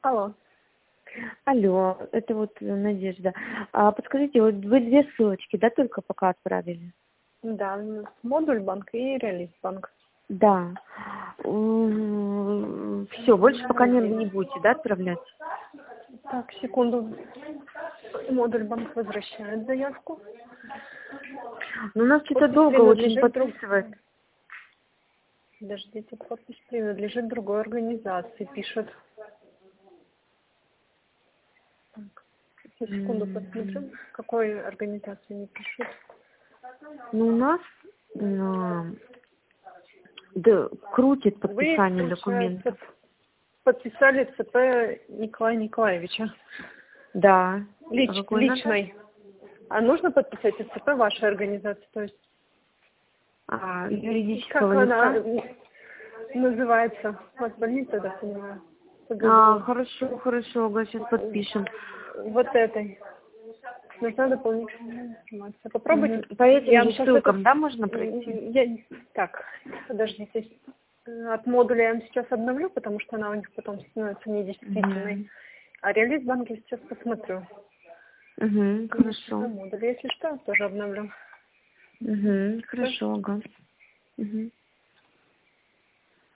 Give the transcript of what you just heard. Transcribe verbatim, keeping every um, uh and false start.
Алло. Алло, это вот Надежда. А подскажите, вот вы две ссылочки, да, только пока отправили? Да, модуль банк и реалист банк. Да. Все, больше пока не, не будете, да, отправлять? Так, секунду. Модуль банк возвращает заявку. Ну, у нас что-то Подпись долго очень принадлежит друг- подписывает. Подождите, подпись принадлежит другой организации, пишет. Так, я секунду М. посмотрю, какой организации не пишут. Ну, у нас а, да, крутит Вы, подписание получается, документов. подписали ЦП Николая Николаевича. Да. Лич, А какой номер? личной. А нужно подписать и ЦП вашей организации, то есть А, как юридического она лица? называется? У вас больница, я так понимаю? А, ПГБУ. хорошо, хорошо, ага, сейчас подпишем. Вот этой. Нужна дополнительная информация. Попробуйте. Мгм. По этим Я же вам сейчас ссылкам, это... да, можно пройти? Я... Так, подождите. От модуля я вам сейчас обновлю, потому что она у них потом становится недействительной. Угу. А реалист банк я сейчас посмотрю. Угу, хорошо. Модуль, если что, тоже обновлю. Угу, хорошо, ага. Угу.